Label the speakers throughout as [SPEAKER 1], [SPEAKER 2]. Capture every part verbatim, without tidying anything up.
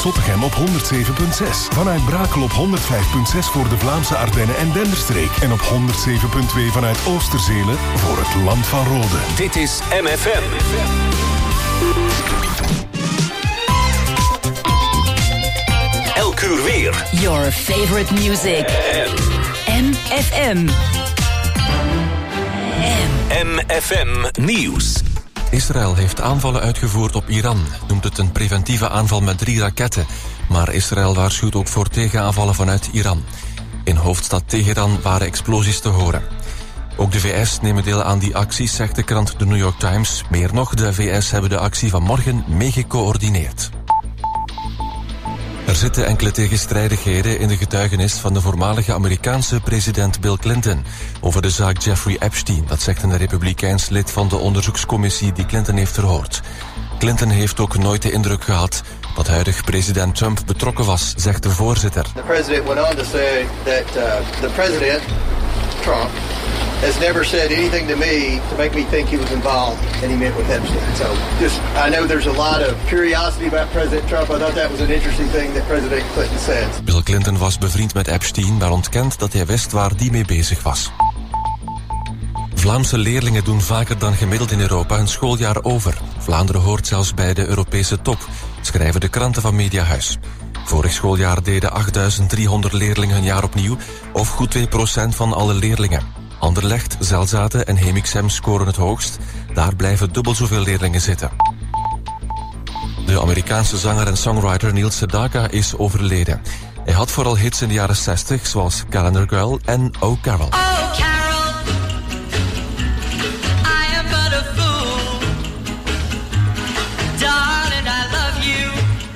[SPEAKER 1] Zottegem op honderd zeven komma zes. Vanuit Brakel op honderd vijf komma zes voor de Vlaamse Ardennen en Denderstreek. En op honderd zeven komma twee vanuit Oosterzelen voor het Land van Rode.
[SPEAKER 2] Dit is M F M. Elk uur weer.
[SPEAKER 3] Your favorite music. M F M.
[SPEAKER 2] M F M Nieuws.
[SPEAKER 4] Israël heeft aanvallen uitgevoerd op Iran, noemt het een preventieve aanval met drie raketten. Maar Israël waarschuwt ook voor tegenaanvallen vanuit Iran. In hoofdstad Teheran waren explosies te horen. Ook de V S nemen deel aan die acties, zegt de krant The New York Times. Meer nog, de V S hebben de actie van morgen mee gecoördineerd. Er zitten enkele tegenstrijdigheden in de getuigenis van de voormalige Amerikaanse president Bill Clinton over de zaak Jeffrey Epstein. Dat zegt een republikeins lid van de onderzoekscommissie die Clinton heeft verhoord. Clinton heeft ook nooit de indruk gehad dat huidig president Trump betrokken was, zegt de voorzitter.
[SPEAKER 5] The president went on to say that uh, the president, Trump, has never said anything to me to make me think he was involved and he met with Epstein. So just, I know there's a lot of curiosity about President Trump. I thought that was an interesting thing that President Clinton said.
[SPEAKER 4] Bill Clinton was bevriend met Epstein, maar ontkent dat hij wist waar die mee bezig was. Vlaamse leerlingen doen vaker dan gemiddeld in Europa een schooljaar over. Vlaanderen hoort zelfs bij de Europese top, schrijven de kranten van Mediahuis. Vorig schooljaar deden achtduizend driehonderd leerlingen hun jaar opnieuw, of goed twee procent van alle leerlingen. Anderlecht, Zelzate en Hemixem scoren het hoogst. Daar blijven dubbel zoveel leerlingen zitten. De Amerikaanse zanger en songwriter Neil Sedaka is overleden. Hij had vooral hits in de jaren zestig, zoals Calendar Girl en Oh Carol.
[SPEAKER 6] Oh Carol, I am but a fool. Darling, I love you,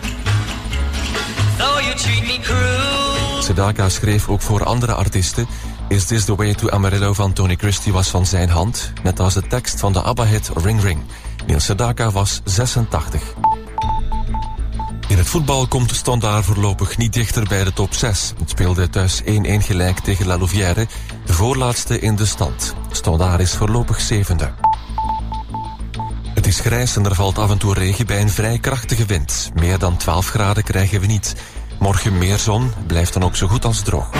[SPEAKER 6] though you treat me cruel.
[SPEAKER 4] Sedaka schreef ook voor andere artiesten. Is This the Way to Amarillo van Tony Christie was van zijn hand, net als de tekst van de ABBA-hit Ring Ring. Neil Sedaka was zesentachtig. In het voetbal komt Standaard voorlopig niet dichter bij de top zes. Het speelde thuis één-één gelijk tegen La Louvière, de voorlaatste in de stand. Standaard is voorlopig zevende. Het is grijs en er valt af en toe regen bij een vrij krachtige wind. Meer dan twaalf graden krijgen we niet. Morgen meer zon, blijft dan ook zo goed als droog.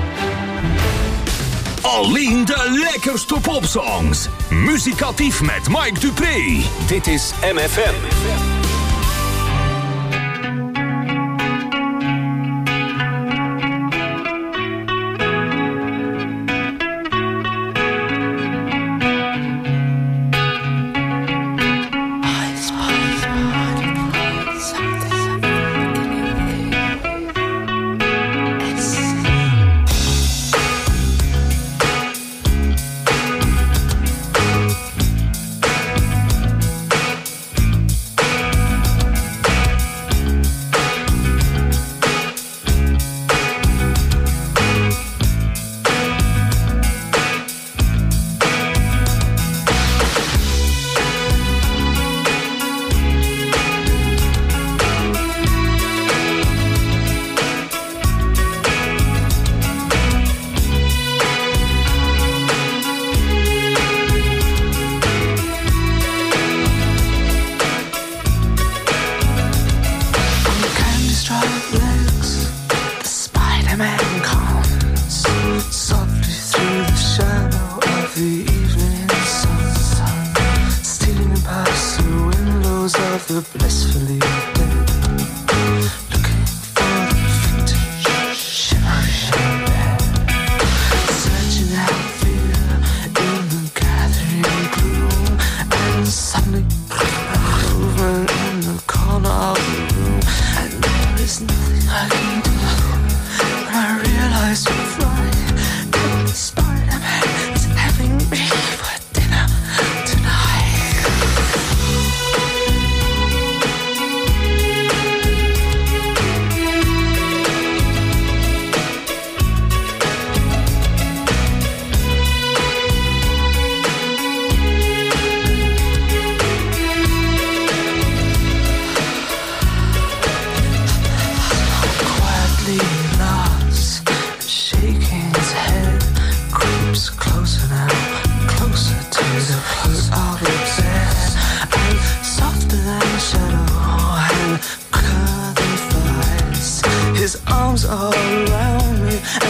[SPEAKER 2] Alleen de lekkerste popsongs. Muzikatief met Mike Dupré. Dit is M F M.
[SPEAKER 7] Softer than a shadow and curving fire.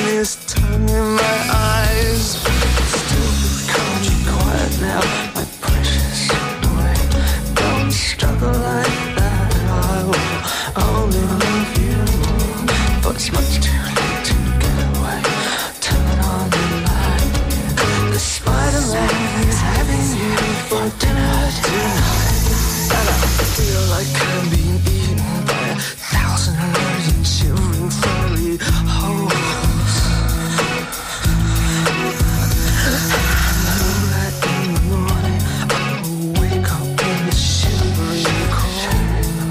[SPEAKER 7] his tongue in my eyes. Still calm and quiet now, my precious boy. Don't struggle like that, I will only love you. But it's much too late to get away. Turn on the light. The Spider-Man is having you for dinner tonight. And I feel like I'm being eaten by a thousand allergic shivering furry holes. That in the morning I will wake up in the shivering cold.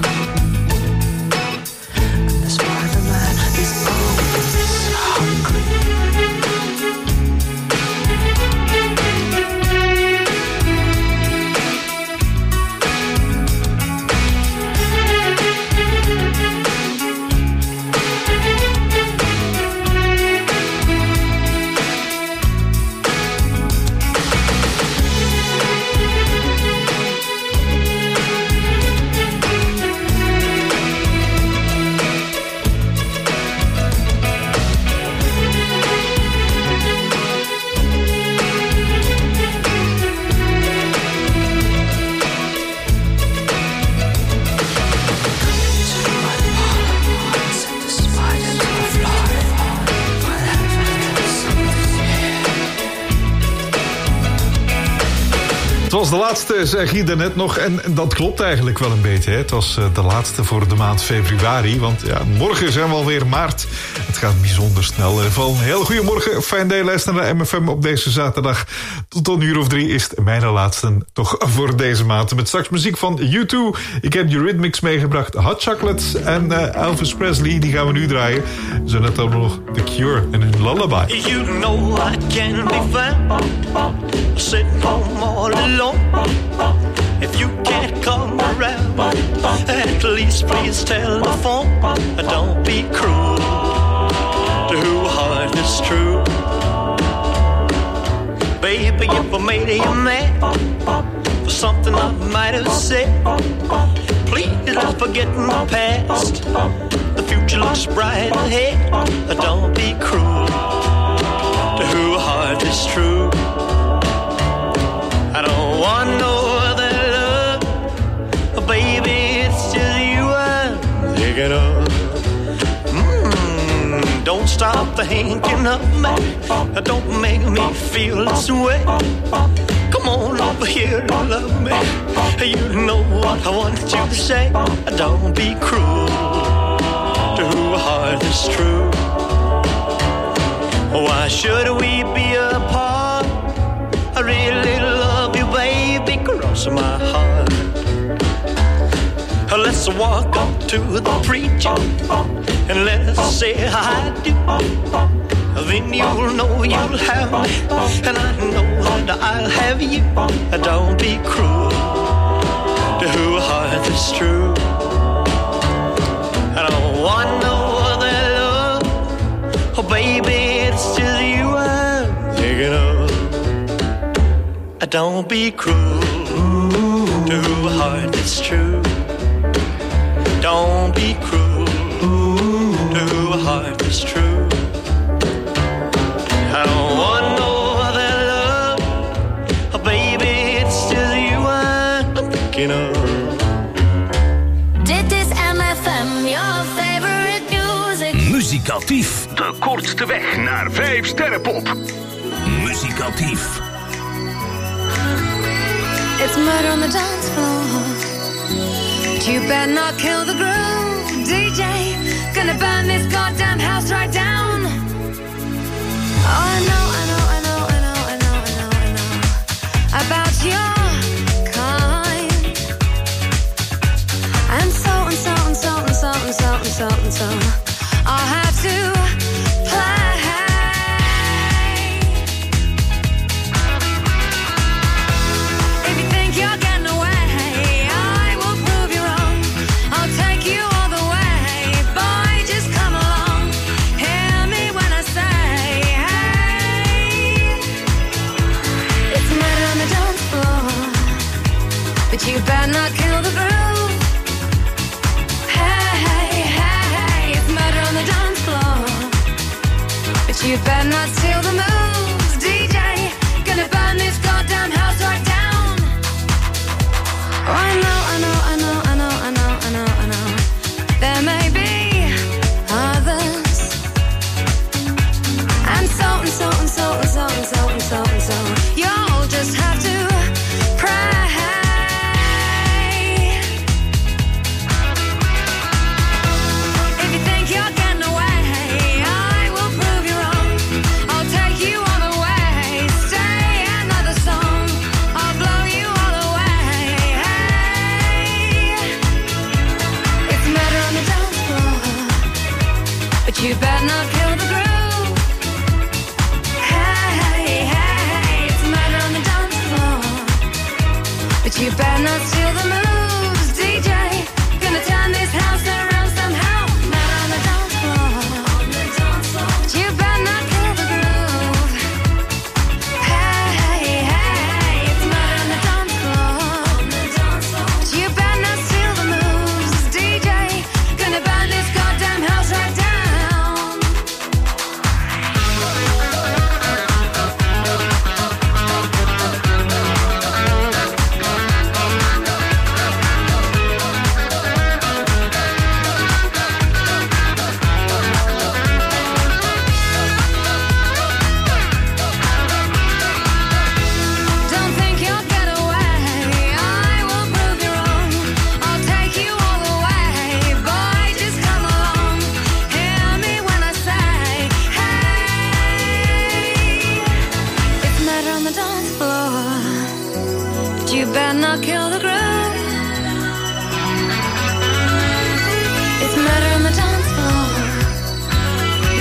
[SPEAKER 7] And the Spider-Man is always hungry.
[SPEAKER 8] Het was de laatste, zeg je daarnet nog. En dat klopt eigenlijk wel een beetje. Hè. Het was de laatste voor de maand februari. Want ja, morgen zijn we alweer maart. Het gaat bijzonder snel. Van een heel goedemorgen. Fijn dat je luistert naar M F M op deze zaterdag. Tot een uur of drie is het mijn laatste toch voor deze maand. Met straks muziek van U twee. Ik heb Eurythmics meegebracht. Hot Chocolates en uh, Elvis Presley. Die gaan we nu draaien. Zo net ook nog The Cure en een lullaby.
[SPEAKER 7] You know I can be found sitting home all alone. If you can't come around, at least please telephone. Don't be cruel to who heart is true. Baby, if I made you mad for something I might have said, please let's forget my past. The future looks bright ahead. Don't be cruel to who heart is true. I don't want no other love, baby, it's just you I'm thinking of. Mm, don't stop thinking of me, don't make me feel this way. Come on over here and love me, you know what I want you to say. Don't be cruel to who heart is true. Why should we be apart? I really love you, baby, cross my heart. Let's walk up to the preacher and let's say I do. Then you'll know you'll have me, and I know that I'll have you. Don't be cruel to who heart is true. I don't want no other love, oh baby, it's just you I'm thinking of. Don't be cruel to who heart is true. Don't be cruel to who heart is true. I don't want no other love, oh baby, it's just you I'm thinking of.
[SPEAKER 3] Dit is M F M, your favorite music.
[SPEAKER 2] Muzikatief, de kortste weg naar vijf sterrenpop. Muzikatief.
[SPEAKER 9] It's murder on the dance floor. You better not kill the groove, D J. Gonna burn this goddamn house right down. Oh, I know, I know, I know, I know, I know, I know, I know about your kind. And so and so and so and so and so and so and so I'll have to play. You better not kill the groove. Hey, hey, hey, hey, it's murder on the dance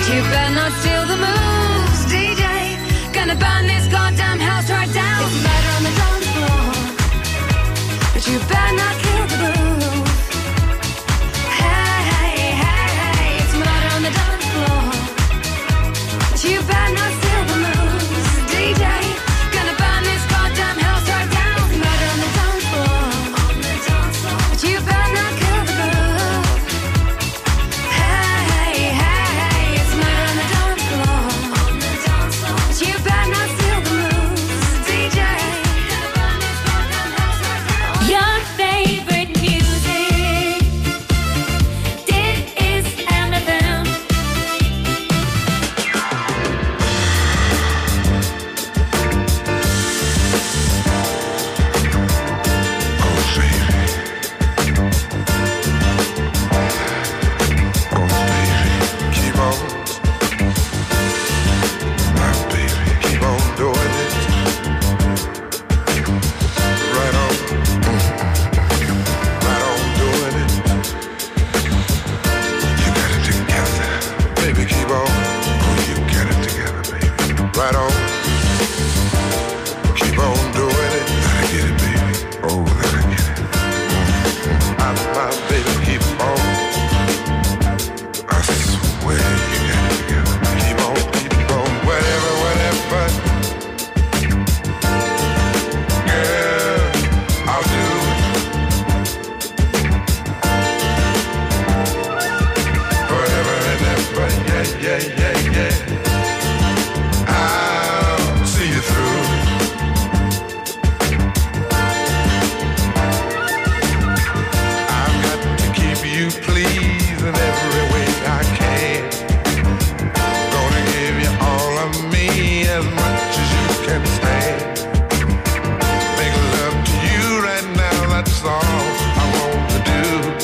[SPEAKER 9] you better not steal the moves, D J. Gonna burn this goddamn house right down. It's murder on the dance floor, but you better not kill the groove. Hey, hey, hey, hey, it's murder on the dance floor, but you better not steal the moves, D J. Gonna burn this goddamn house right down. It's murder on the dance floor, but you better not kill the groove. Hey, hey, hey, hey, it's murder on the dance floor, but you better not steal the moves, D J. Gonna burn this goddamn house right down.
[SPEAKER 3] Your favorite music. This is M F M.
[SPEAKER 10] Keep on, my baby, keep on doing it. Right on, right on doing it. You got it together, baby, keep on. Oh, you got it together, baby. Right on, keep on doing it. Let her get it, baby. Oh, let her get it. I, my baby, keep on. I swear you got it together. Keep on, keep on, whatever, whatever. Girl, I'll do it. Forever and ever, yeah, yeah, yeah, yeah. I'll see you through. I've got to keep you pleased in every way I can. Gonna give you all of me as much as you can stand. Make love to you right now, that's all I want to do.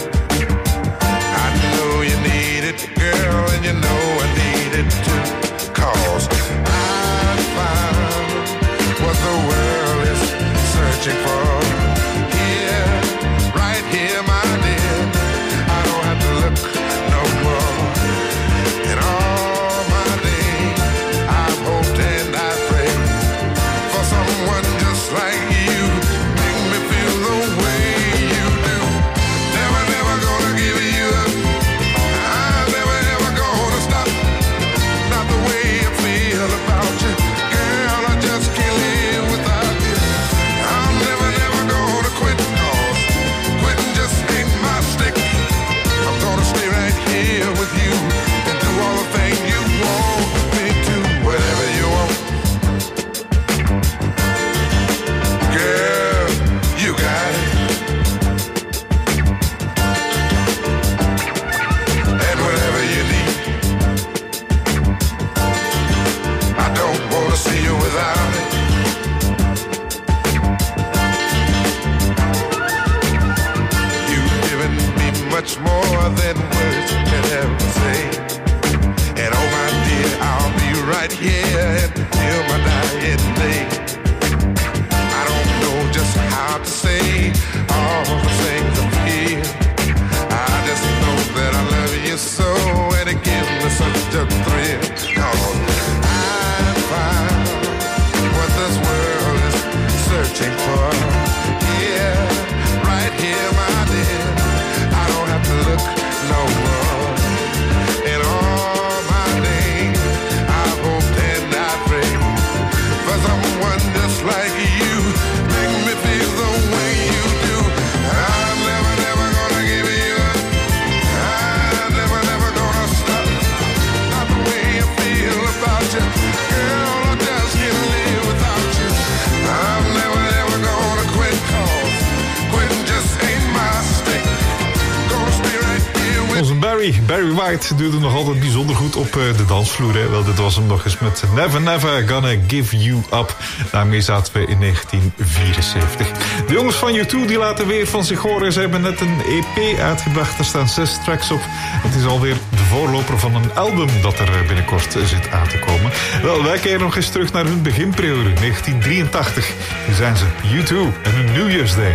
[SPEAKER 10] I know you need it, girl, and you know I need it too. 'Cause I found what the world is searching for. Here, right here, my dear. I don't have to look no more. In all my days, I've hoped and I prayed for someone just like you. Make me feel the way you do. Never, never gonna give you up. I'm never, ever gonna stop. Not the way I feel about you. Girl, I just can't live without you. I'm never, never gonna quit. 'Cause quitting just ain't my stick. I'm gonna stay right here with you and do all the things you want me to. Whatever you want. Girl, you got it. And whatever you need. I don't wanna see you without it. You've given me much more than words can ever say. And oh my dear, I'll be right here until my dying day. I don't know just how to say all the things I feel. I just know that I love you so, and it gives me such a thrill. 'Cause I found what this world is searching for. Yeah, right here, my dear. I don't have to look no more. In all my days, I've hoped and I prayed for someone just like you. Make me feel the way you do. I'm never, never gonna give you up. I'm never, never gonna stop. Not the way I feel about you. Girl, I just can't live without you. I'm never, never gonna quit. 'Cause quitting just ain't my stick. Gonna stay right here with
[SPEAKER 8] Onze Barry, Barry White, doet het nog altijd bijzonder goed op eh, de dansvloer. Hè. Wel, dit was hem nog eens met Never Never Gonna Give You Up. Daarmee zaten we in negentien vierenzeventig. De jongens van U twee die laten weer van zich horen. Ze hebben net een E P uitgebracht. Er staan zes tracks op. Het is alweer de voorloper van een album dat er binnenkort zit aan te komen. Wel, wij keren nog eens terug naar hun beginperiode, negentien drieëntachtig. Hier zijn ze, U twee en hun New Year's Day.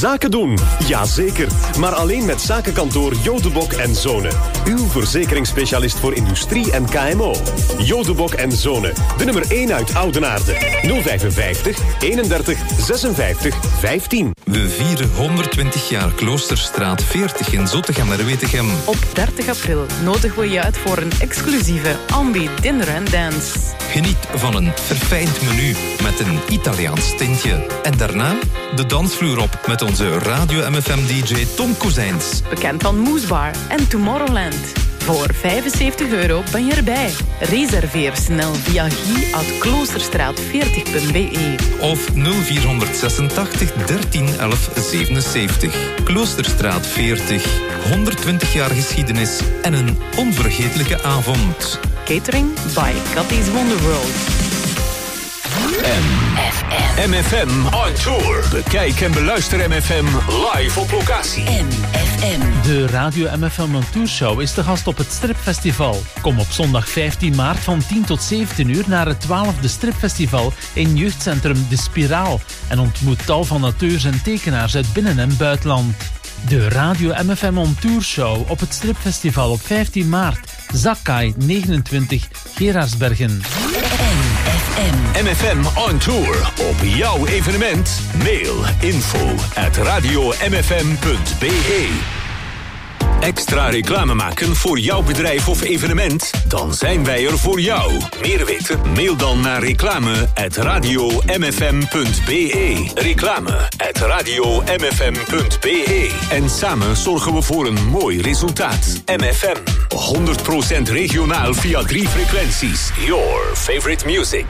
[SPEAKER 11] Zaken doen? Jazeker. Maar alleen met zakenkantoor Jodebok en Zonen. Uw verzekeringsspecialist voor industrie en K M O. Jodebok en Zonen. De nummer één uit Oudenaarde. nul vijfenvijftig, eenendertig, zesenvijftig, vijftien.
[SPEAKER 12] We vieren honderdtwintig jaar Kloosterstraat veertig in Zottegem-Wetegem.
[SPEAKER 13] Op dertig april nodigen we je uit voor een exclusieve Ambi Dinner and Dance.
[SPEAKER 12] Geniet van een verfijnd menu met een Italiaans tintje. En daarna de dansvloer op met onze Radio M F M-D J Tom Kozijns.
[SPEAKER 13] Bekend van Moesbar en Tomorrowland. Voor vijfenzeventig euro ben je erbij. Reserveer snel via guy at kloosterstraat veertig punt b e.
[SPEAKER 12] Of nul vierhonderdzesentachtig dertien elf zevenenzeventig. Kloosterstraat veertig. honderdtwintig jaar geschiedenis en een onvergetelijke avond.
[SPEAKER 13] Catering by Cathy's Wonderworld.
[SPEAKER 2] M F M on tour. Bekijk en beluister M F M live op locatie.
[SPEAKER 3] M F M.
[SPEAKER 14] De Radio M F M on Tour Show is te gast op het Stripfestival. Kom op zondag vijftien maart van tien tot zeventien uur naar het twaalfde Stripfestival in jeugdcentrum De Spiraal. En ontmoet tal van auteurs en tekenaars uit binnen- en buitenland. De Radio M F M on Tour Show op het Stripfestival op vijftien maart. Zakkai negenentwintig, Gerardsbergen.
[SPEAKER 2] M F M on tour. Op jouw evenement. Mail info at radio m f m punt b e. Extra reclame maken voor jouw bedrijf of evenement? Dan zijn wij er voor jou. Meer weten? Mail dan naar reclame at radio m f m punt b e. Reclame at radio m f m punt b e. En samen zorgen we voor een mooi resultaat. M F M. honderd procent regionaal via drie frequenties. Your favorite music.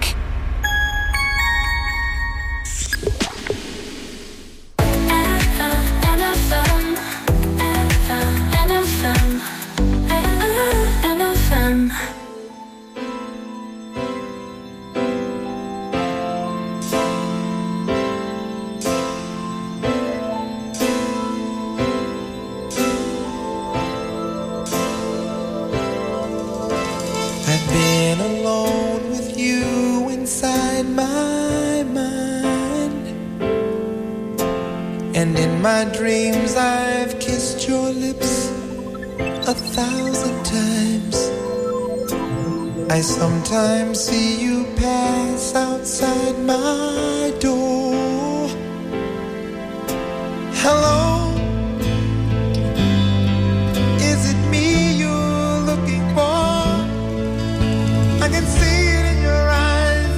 [SPEAKER 7] My dreams I've kissed your lips a thousand times. I sometimes see you pass outside my door. Hello, is it me you're looking for? I can see it in your eyes,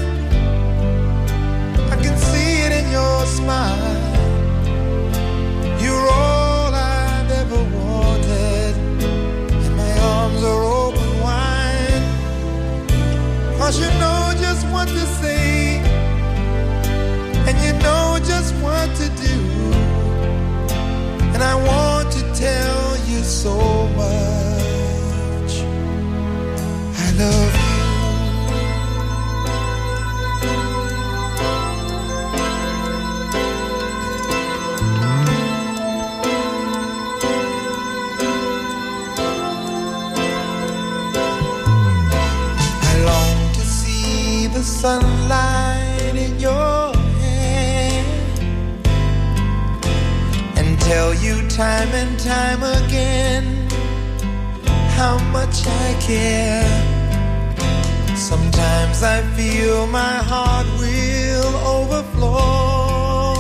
[SPEAKER 7] I can see it in your smile. You're all I've ever wanted, and my arms are open wide. 'Cause you know just what to say, and you know just what to do. And I want to tell you so much. I love you. Sunlight in your hair, and tell you time and time again how much I care. Sometimes I feel my heart will overflow.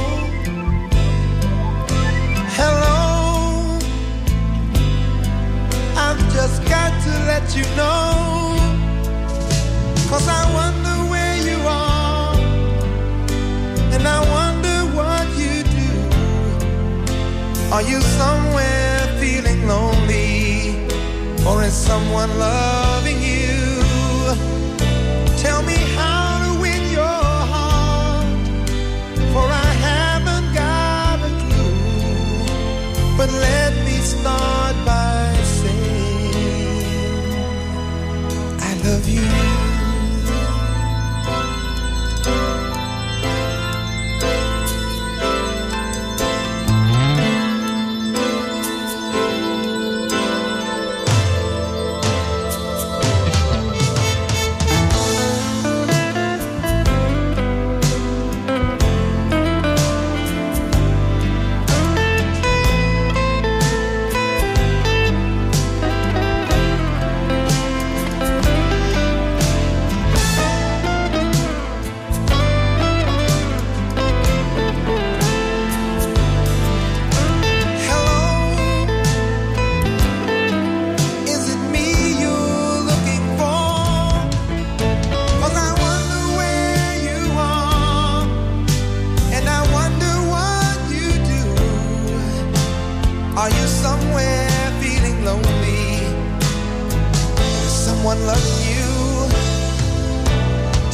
[SPEAKER 7] Hello, I've just got to let you know, 'cause I wonder are, and I wonder what you do. Are you somewhere feeling lonely, or is someone loving you? Tell me how to win your heart, for I haven't got a clue. But let me start by saying I love you.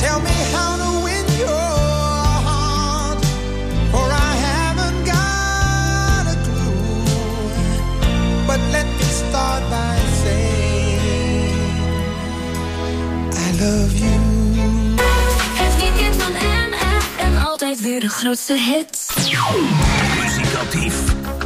[SPEAKER 15] Tell me how to win your heart, for I haven't got a clue. But let me start by saying I love you.
[SPEAKER 16] Het weekend van M F M, altijd weer de grootste hits.
[SPEAKER 2] Muzikatief.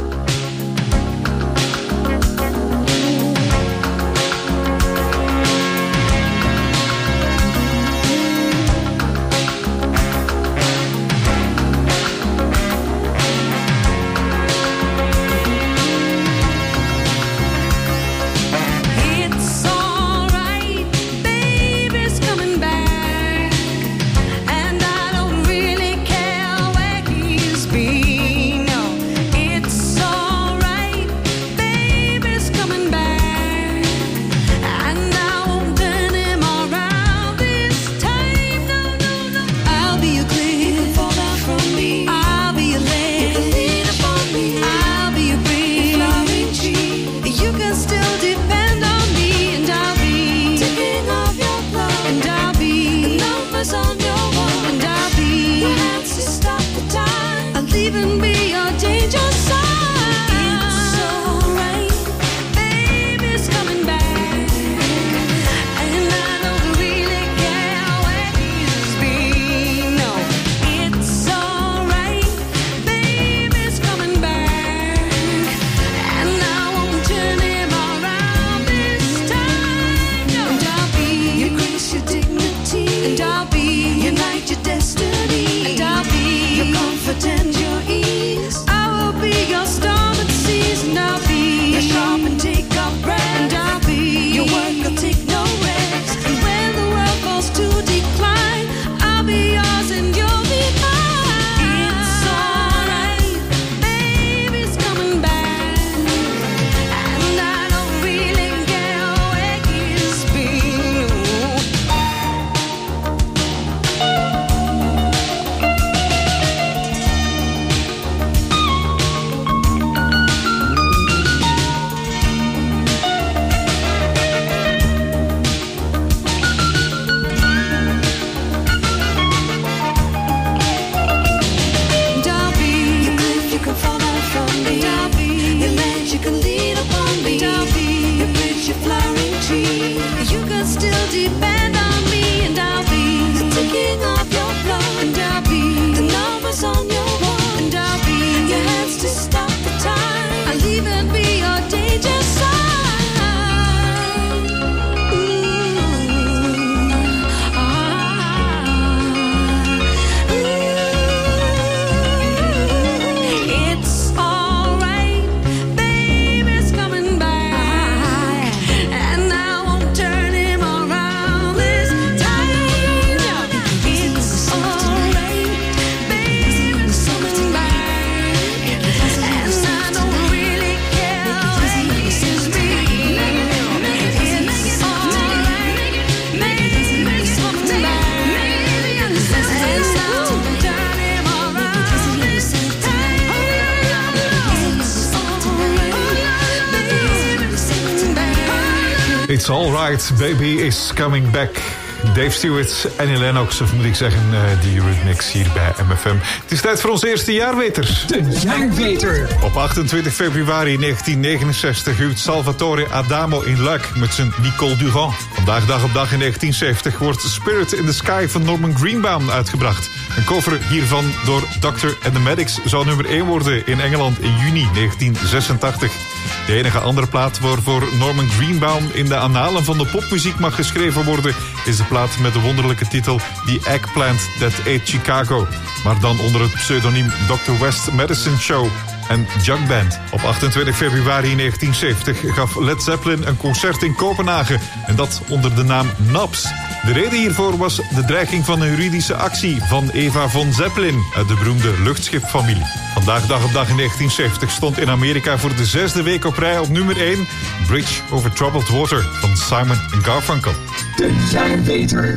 [SPEAKER 8] It's Alright, Baby is Coming Back. Dave Stewart, Annie Lennox, of moet ik zeggen, uh, de Eurythmics hier bij M F M. Het is tijd voor onze eerste jaarweter.
[SPEAKER 17] De jaarweter.
[SPEAKER 8] Op achtentwintig februari negentien negenenzestig huwt Salvatore Adamo in Luik met zijn Nicole Durand. Vandaag dag op dag in negentien zeventig wordt Spirit in the Sky van Norman Greenbaum uitgebracht. Een cover hiervan door Doctor and the Medics zou nummer één worden in Engeland in juni negentien zesentachtig. De enige andere plaat waarvoor Norman Greenbaum in de annalen van de popmuziek mag geschreven worden is de plaat met de wonderlijke titel The Eggplant That Ate Chicago. Maar dan onder het pseudoniem doctor West Medicine Show en Jug Band. Op achtentwintig februari negentien zeventig gaf Led Zeppelin een concert in Kopenhagen. En dat onder de naam Knobs. De reden hiervoor was de dreiging van een juridische actie van Eva von Zeppelin uit de beroemde luchtschipfamilie. Vandaag dag op dag in negentien zeventig stond in Amerika voor de zesde week op rij op nummer één Bridge Over Troubled Water van Simon en Garfunkel.
[SPEAKER 17] De jaarweter.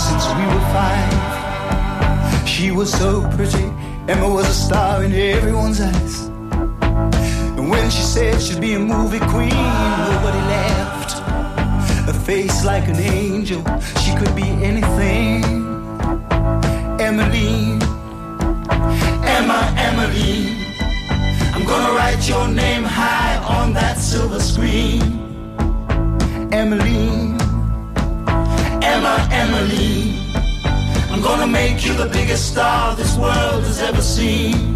[SPEAKER 18] since we were five. She was so pretty, Emma was a star in everyone's eyes. And when she said she'd be a movie queen, nobody laughed. A face like an angel, she could be anything. Emmeline, Emma, Emmeline, I'm gonna write your name high on that silver screen. Emmeline, Emma, Emmeline, I'm gonna make you the biggest star this world has ever seen.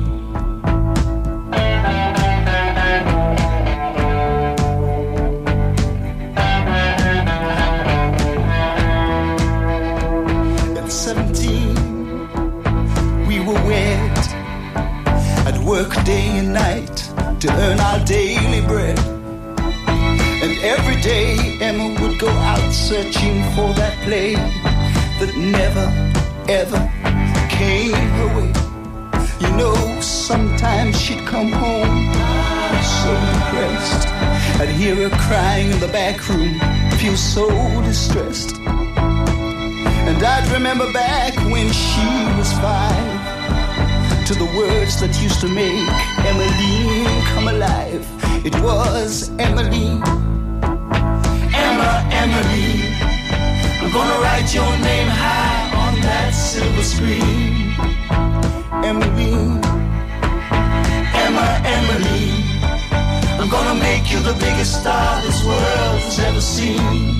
[SPEAKER 18] At seventeen, we were wed. I'd work day and night to earn our daily bread. And every day Emma would go out searching for that play that never, ever came her way. You know, sometimes she'd come home so depressed. I'd hear her crying in the back room, feel so distressed. And I'd remember back when she was five, to the words that used to make Emmeline come alive. It was Emmeline, Emma, Emmeline, I'm gonna write your name high on that silver screen. Emmeline, Emma, Emmeline, I'm gonna make you the biggest star this world has ever seen.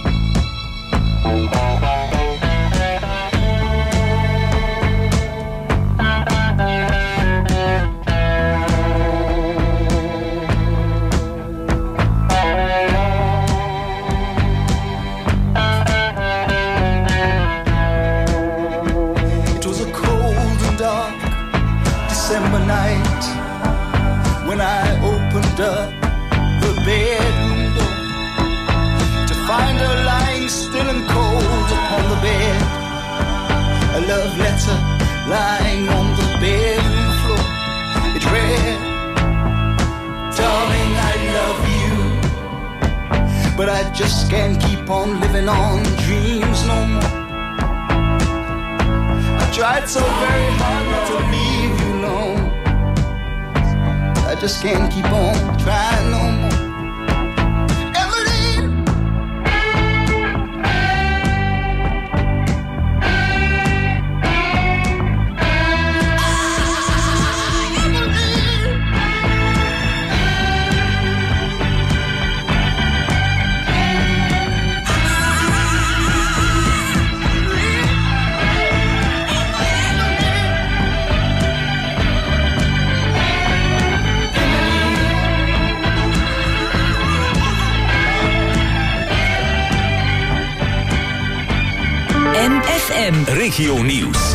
[SPEAKER 18] When I opened up the bedroom door to find her lying still and cold upon the bed, a love letter lying on the bedroom floor. It read, darling, I love you, but I just can't keep on living on dreams no more. I tried so very hard not to leave you alone. I just can't keep on trying no more.
[SPEAKER 2] Regio Nieuws.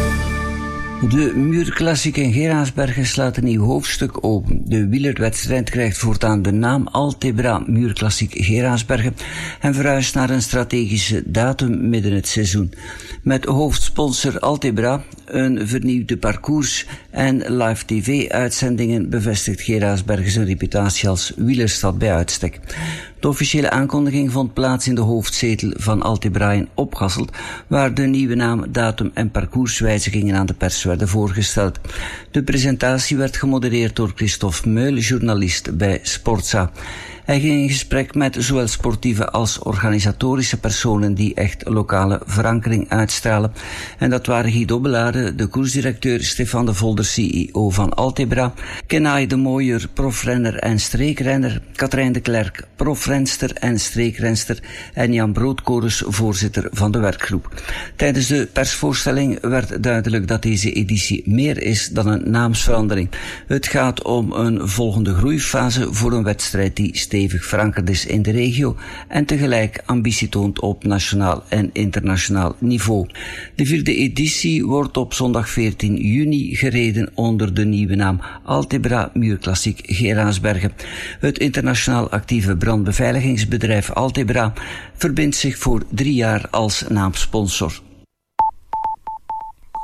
[SPEAKER 19] De Muurklassiek in Geraardsbergen slaat een nieuw hoofdstuk open. De wielerwedstrijd krijgt voortaan de naam Altebra Muurklassiek Geraardsbergen en verhuist naar een strategische datum midden het seizoen. Met hoofdsponsor Altebra, een vernieuwde parcours en live tv-uitzendingen bevestigt Geraardsbergen zijn reputatie als wielerstad bij uitstek. De officiële aankondiging vond plaats in de hoofdzetel van Altebra in Opgasselt, waar de nieuwe naam, datum en parcourswijzigingen aan de pers werden voorgesteld. De presentatie werd gemodereerd door Christophe Meul, journalist bij Sportza. Hij ging in gesprek met zowel sportieve als organisatorische personen die echt lokale verankering uitstralen. En dat waren Guido Belade, de koersdirecteur, Stefan de Volder, C E O van Altebra, Kenai de Mooier, profrenner en streekrenner, Katrijn de Klerk, profrenster en streekrenster en Jan Broodkorens, voorzitter van de werkgroep. Tijdens de persvoorstelling werd duidelijk dat deze editie meer is dan een naamsverandering. Het gaat om een volgende groeifase voor een wedstrijd die stevig verankerd is in de regio en tegelijk ambitie toont op nationaal en internationaal niveau. De vierde editie wordt op zondag veertien juni gereden onder de nieuwe naam Altebra Muurklassiek Geraardsbergen. Het internationaal actieve brandbeveiligingsbedrijf Altebra verbindt zich voor drie jaar als naamsponsor.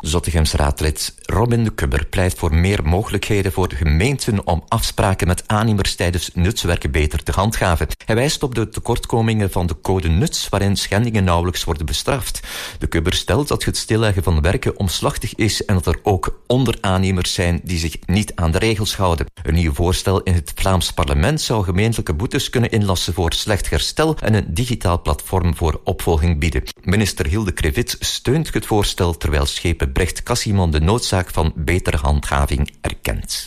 [SPEAKER 20] Zottechems raadlid Robin de Kubber pleit voor meer mogelijkheden voor de gemeenten om afspraken met aannemers tijdens nutswerken beter te handhaven. Hij wijst op de tekortkomingen van de code nuts, waarin schendingen nauwelijks worden bestraft. De Kubber stelt dat het stilleggen van werken omslachtig is en dat er ook onderaannemers zijn die zich niet aan de regels houden. Een nieuw voorstel in het Vlaams parlement zou gemeentelijke boetes kunnen inlassen voor slecht herstel en een digitaal platform voor opvolging bieden. Minister Hilde Krevits steunt het voorstel, terwijl schepen Brecht Cassimon de noodzaak van betere handhaving erkent.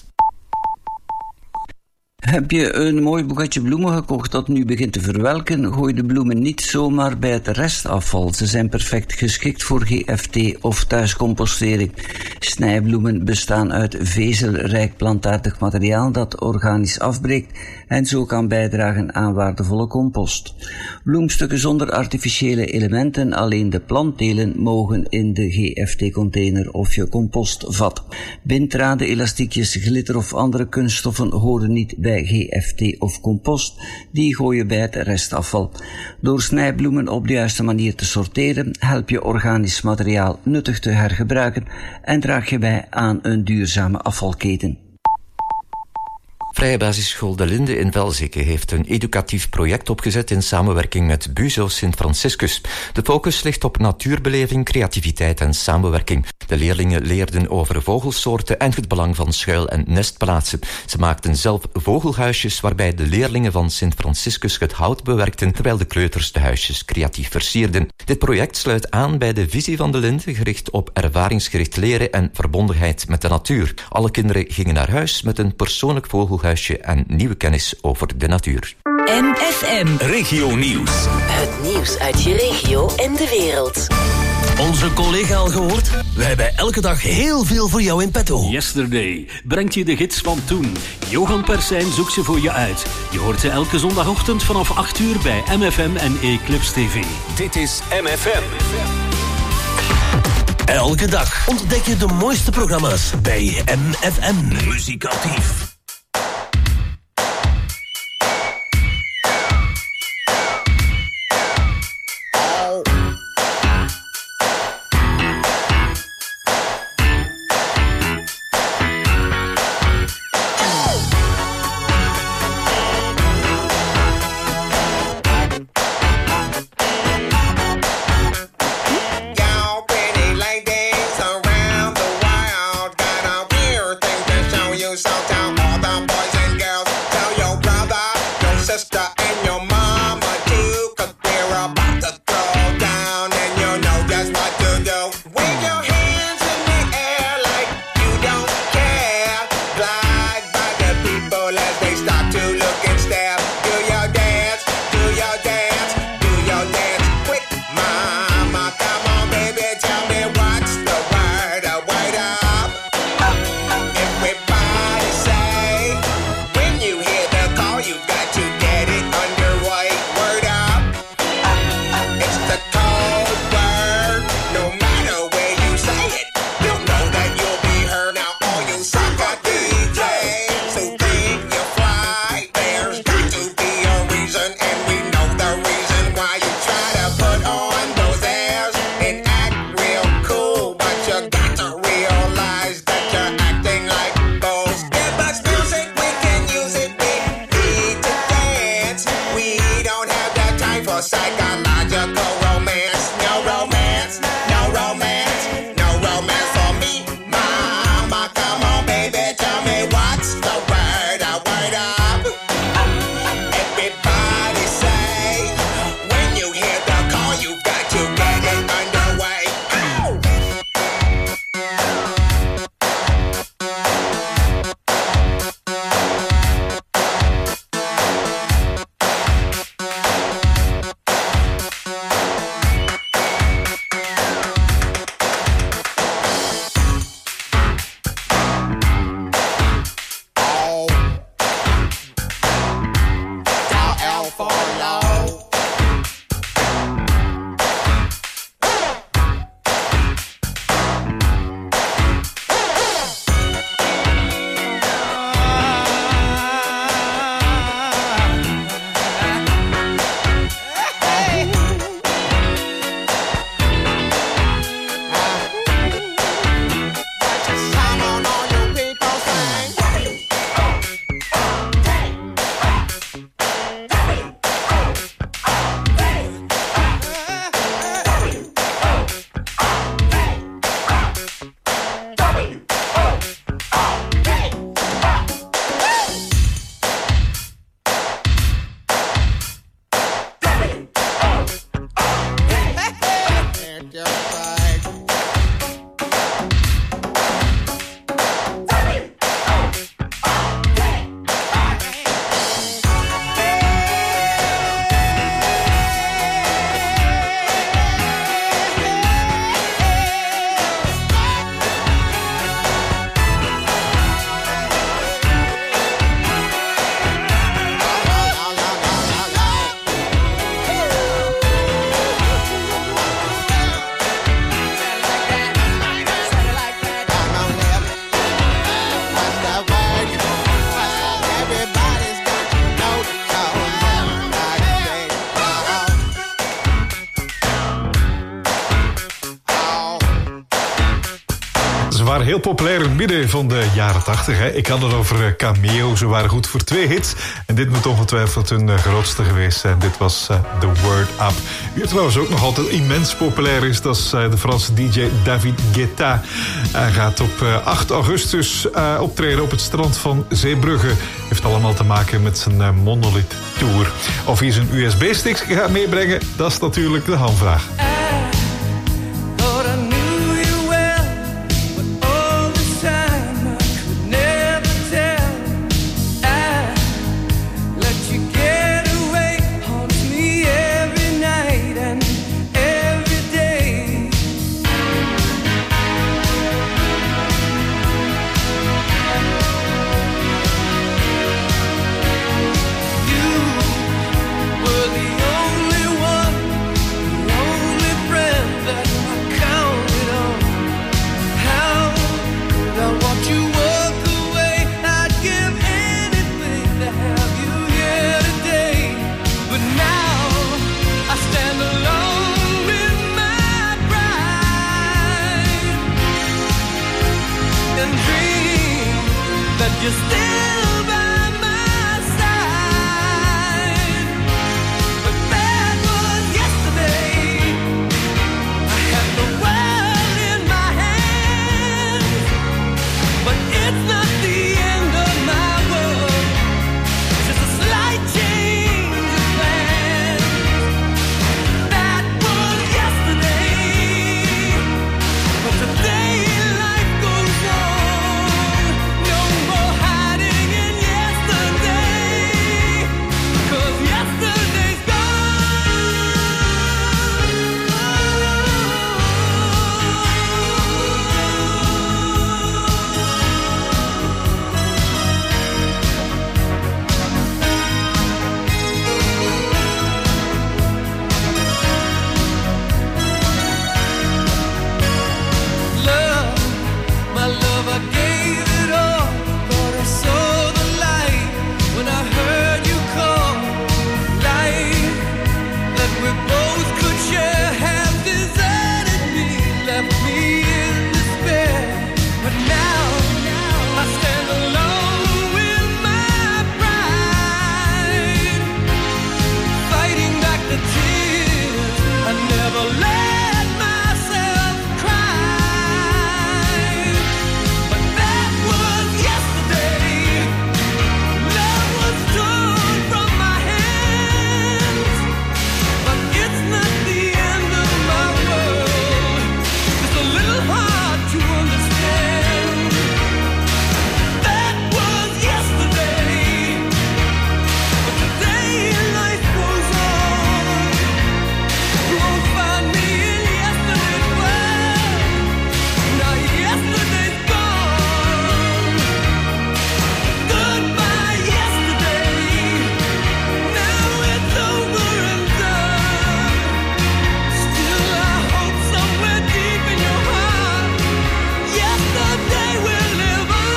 [SPEAKER 19] Heb je een mooi boeketje bloemen gekocht dat nu begint te verwelken? Gooi de bloemen niet zomaar bij het restafval. Ze zijn perfect geschikt voor G F T of thuiscompostering. Snijbloemen bestaan uit vezelrijk plantaardig materiaal dat organisch afbreekt en zo kan bijdragen aan waardevolle compost. Bloemstukken zonder artificiële elementen, alleen de plantdelen, mogen in de G F T-container of je compostvat. Binddraden, elastiekjes, glitter of andere kunststoffen horen niet bij G F T of compost, die gooi je bij het restafval. Door snijbloemen op de juiste manier te sorteren, help je organisch materiaal nuttig te hergebruiken en draag je bij aan een duurzame afvalketen.
[SPEAKER 20] Vrije Basisschool De Linde in Velzieke heeft een educatief project opgezet in samenwerking met Buzo Sint Franciscus. De focus ligt op natuurbeleving, creativiteit en samenwerking. De leerlingen leerden over vogelsoorten en het belang van schuil- en nestplaatsen. Ze maakten zelf vogelhuisjes waarbij de leerlingen van Sint Franciscus het hout bewerkten, terwijl de kleuters de huisjes creatief versierden. Dit project sluit aan bij de visie van De Linde, gericht op ervaringsgericht leren en verbondenheid met de natuur. Alle kinderen gingen naar huis met een persoonlijk vogelhuisje en nieuwe kennis over de natuur.
[SPEAKER 3] M F M.
[SPEAKER 2] Regio Nieuws.
[SPEAKER 3] Het nieuws uit je regio en de wereld.
[SPEAKER 21] Onze collega al gehoord? Wij hebben elke dag heel veel voor jou in petto.
[SPEAKER 22] Yesterday brengt je de gids van toen. Johan Persijn zoekt ze voor je uit. Je hoort ze elke zondagochtend vanaf acht uur bij M F M en Eclipse T V.
[SPEAKER 2] Dit is M F M.
[SPEAKER 21] Elke dag ontdek je de mooiste programma's bij M F M. Muzikatief.
[SPEAKER 23] Around the world, got a weird thing to show you, so tell
[SPEAKER 8] waren heel populair in het midden van de jaren tachtig. Ik had het over Cameo, ze waren goed voor twee hits. En dit moet ongetwijfeld hun uh, grootste geweest zijn. Dit was uh, The Word Up. Wie trouwens ook nog altijd immens populair is, dat is uh, de Franse D J David Guetta. Hij gaat op uh, acht augustus uh, optreden op het strand van Zeebrugge. Heeft allemaal te maken met zijn uh, Monolith Tour. Of hij zijn U S B-sticks gaat meebrengen, dat is natuurlijk de hamvraag.
[SPEAKER 7] You're still by my side, but that was yesterday. I had the world in my hands, but it's not the end of my world. Just a slight change of plans. That was yesterday, but today life goes on. No more hiding in yesterday, 'cause yesterday's love, my love, I gave it all. Thought I saw the light when I heard you call. Life that we both could share has deserted me, left me in despair. But now I stand alone with my pride, fighting back the tears. I never let myself cry, but that was yesterday. Love was torn from my hands, but it's not the end of my world. It's a little hard to understand. That was yesterday, but today life goes on. You won't find me in yesterday's world. Now yesterday's gone. Goodbye yesterday. Now it's over and done. Still I hope somewhere deep in your heart, yesterday will live on.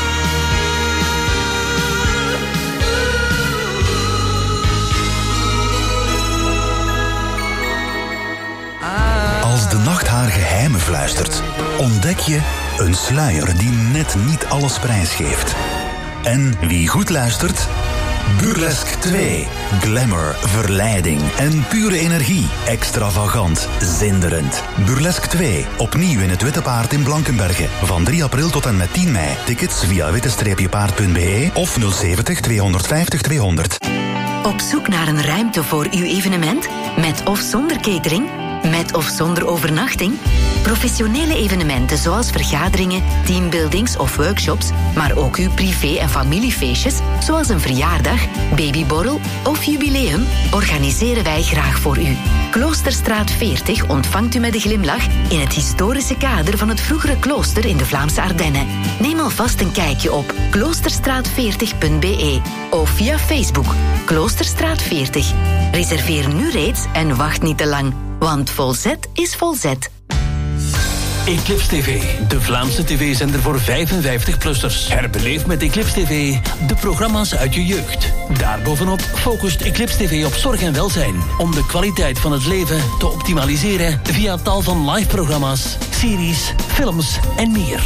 [SPEAKER 1] Als de nacht haar geheimen fluistert, ontdek je een sluier die net niet alles prijsgeeft. En wie goed luistert, Burlesque twee. Glamour, verleiding en pure energie. Extravagant, zinderend. Burlesque twee. Opnieuw in het Witte Paard in Blankenberge. Van drie april tot en met tien mei. Tickets via witte paard punt b e of nul zeventig tweehonderdvijftig tweehonderd.
[SPEAKER 3] Op zoek naar een ruimte voor uw evenement? Met of zonder catering? Met of zonder overnachting? Professionele evenementen zoals vergaderingen, teambuildings of workshops, maar ook uw privé- en familiefeestjes, zoals een verjaardag, babyborrel of jubileum, organiseren wij graag voor u. Kloosterstraat veertig ontvangt u met een glimlach in het historische kader van het vroegere klooster in de Vlaamse Ardennen. Neem alvast een kijkje op kloosterstraat veertig punt b e of via Facebook Kloosterstraat veertig. Reserveer nu reeds en wacht niet te lang, want volzet is volzet.
[SPEAKER 22] Eclipse T V, de Vlaamse tv-zender voor vijfenvijftig-plussers. Herbeleef met Eclipse T V de programma's uit je jeugd. Daarbovenop focust Eclipse T V op zorg en welzijn, om de kwaliteit van het leven te optimaliseren via tal van live-programma's, series, films en meer.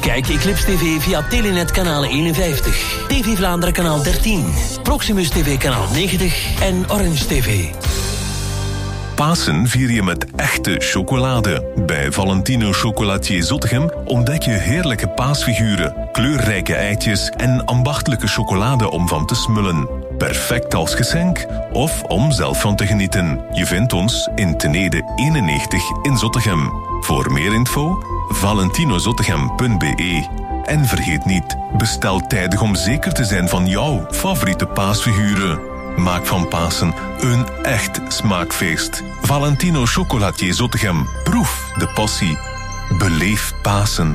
[SPEAKER 22] Kijk Eclipse T V via Telenet kanaal eenenvijftig, T V Vlaanderen kanaal dertien, Proximus T V kanaal negentig en Orange T V.
[SPEAKER 5] Pasen vier je met echte chocolade. Bij Valentino Chocolatier Zottegem ontdek je heerlijke paasfiguren, kleurrijke eitjes en ambachtelijke chocolade om van te smullen. Perfect als geschenk of om zelf van te genieten. Je vindt ons in Tenede eenennegentig in Zottegem. Voor meer info, valentinozottegem punt b e. En vergeet niet, bestel tijdig om zeker te zijn van jouw favoriete paasfiguren. Maak van Pasen een echt smaakfeest. Valentino Chocolatier Zottegem. Proef de passie. Beleef Pasen.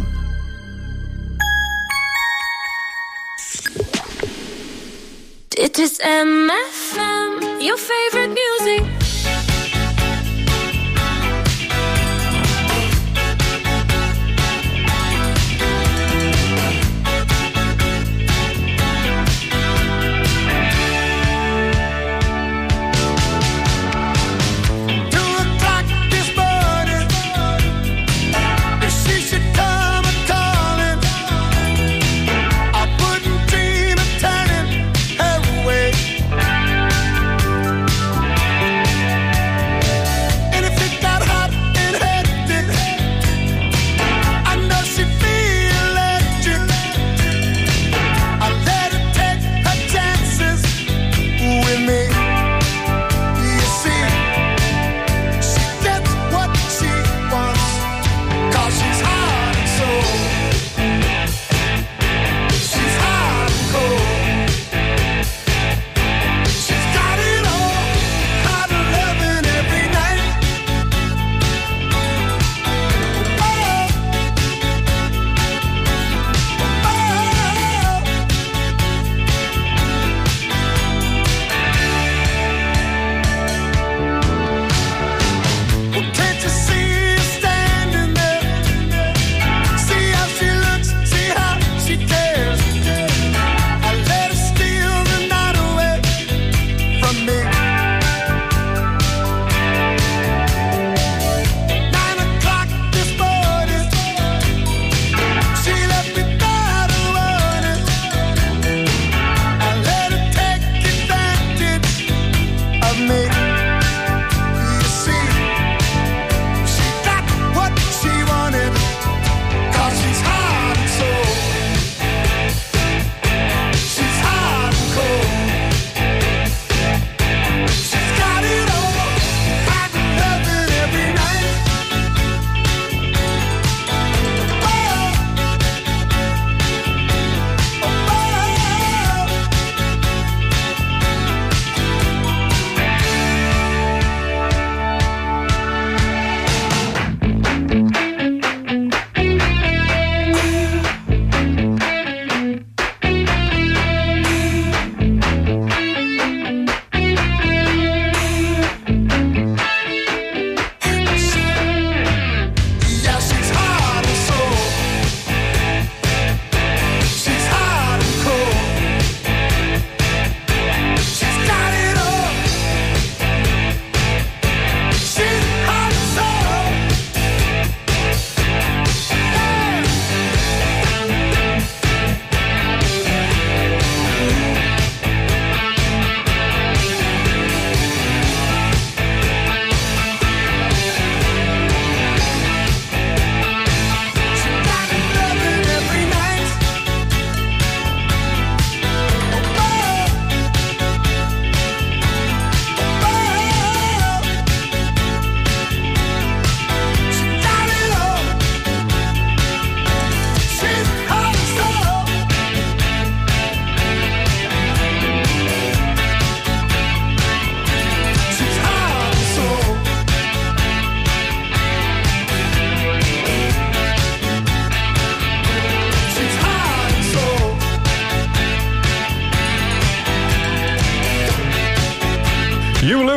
[SPEAKER 16] Dit is M F M, your favorite music.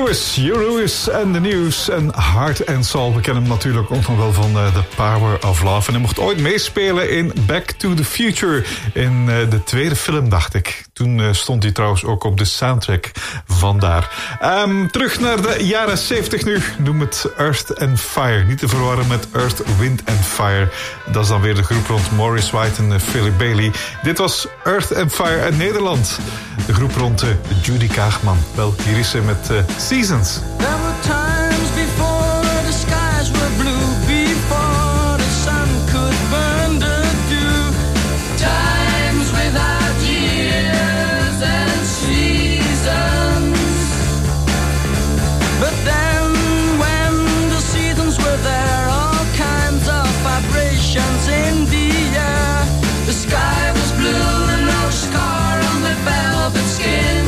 [SPEAKER 8] Lewis, Hugh Lewis en The News en Heart and Soul. We kennen hem natuurlijk ook nog wel van uh, The Power of Love. En hij mocht ooit meespelen in Back to the Future. In uh, de tweede film, dacht ik. Toen uh, stond hij trouwens ook op de soundtrack vandaar. Um, terug naar de jaren zeventig nu. Noem het Earth and Fire. Niet te verwarren met Earth, Wind and Fire. Dat is dan weer de groep rond Maurice White en uh, Philip Bailey. Dit was Earth and Fire uit Nederland. De groep rond uh, Judy Kaagman. Wel, hier is ze met uh, Seasons.
[SPEAKER 7] There were times before the skies were blue, before the sun could burn the dew. Times without years and seasons. But then when the seasons were there, all kinds of vibrations in the air. The sky was blue and no scar on the velvet skin.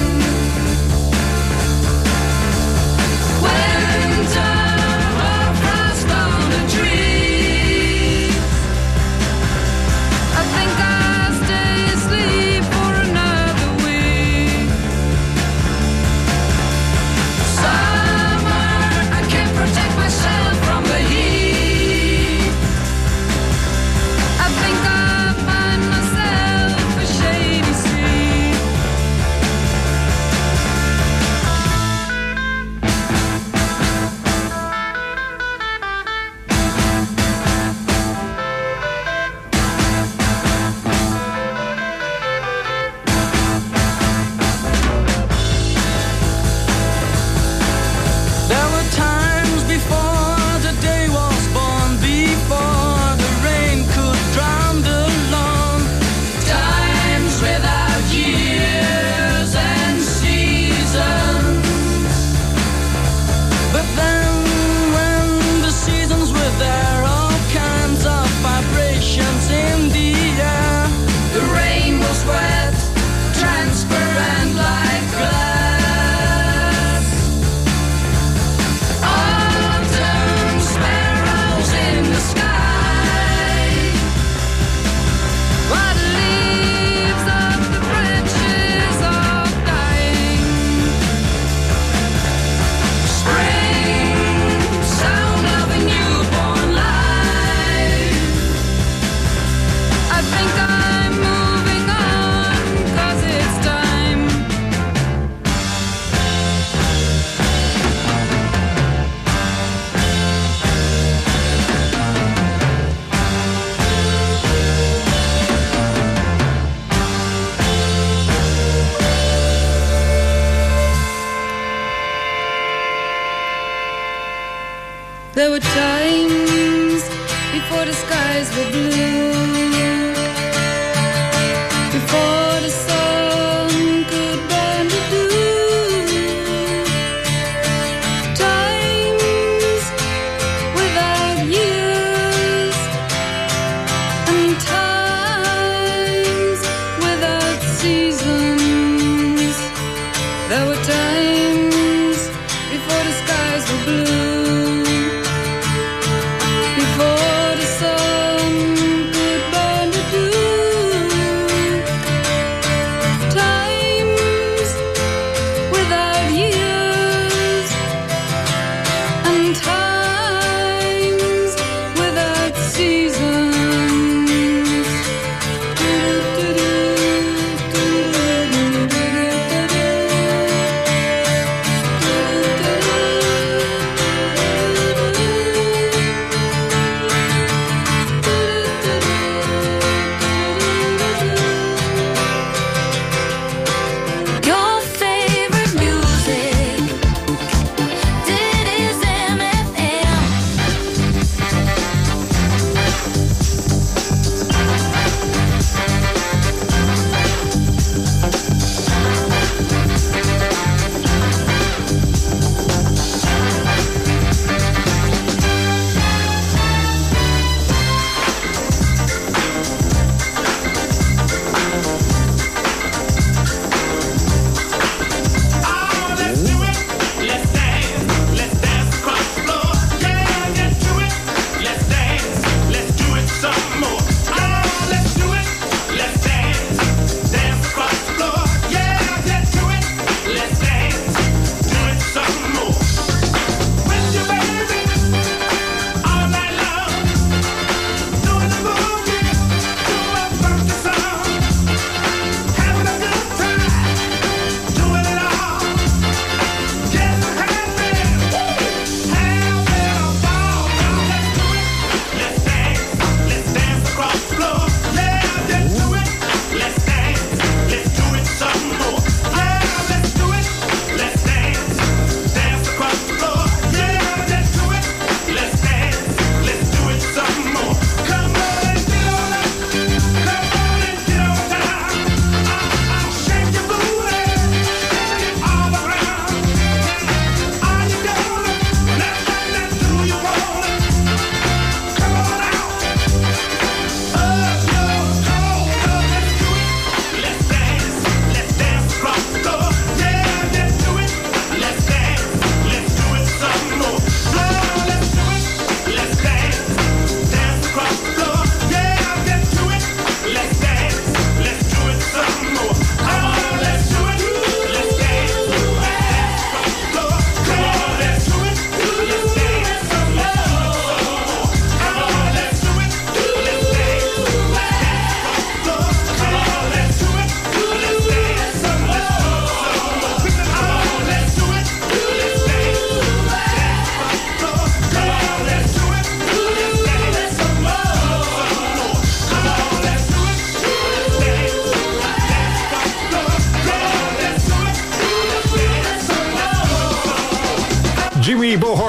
[SPEAKER 9] There were times before the skies were blue, before the sun could burn the dew. Times without years and times without seasons. There were times before the skies were blue, before the sun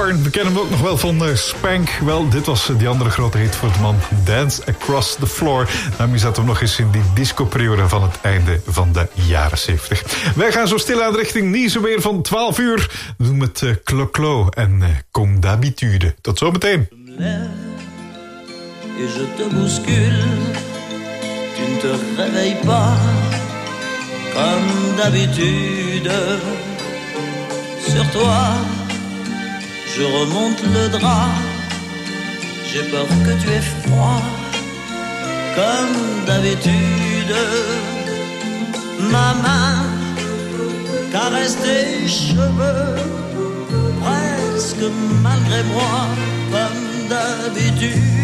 [SPEAKER 8] Floor. We kennen hem ook nog wel van uh, Spank. Wel, dit was uh, die andere grote hit voor de man. Dance Across the Floor. Daarmee zaten we nog eens in die discoperiode van het einde van de jaren zeventig. Wij gaan zo stilaan richting Nice weer van twaalf uur. We doen met uh, Clo-Clo en uh, Comme d'habitude. Tot zometeen.
[SPEAKER 4] Et je te bouscule, tu ne te réveilles pas comme d'habitude. Sur toi, je remonte le drap, j'ai peur que tu aies froid comme d'habitude. Ma main caresse tes cheveux, presque malgré moi comme d'habitude.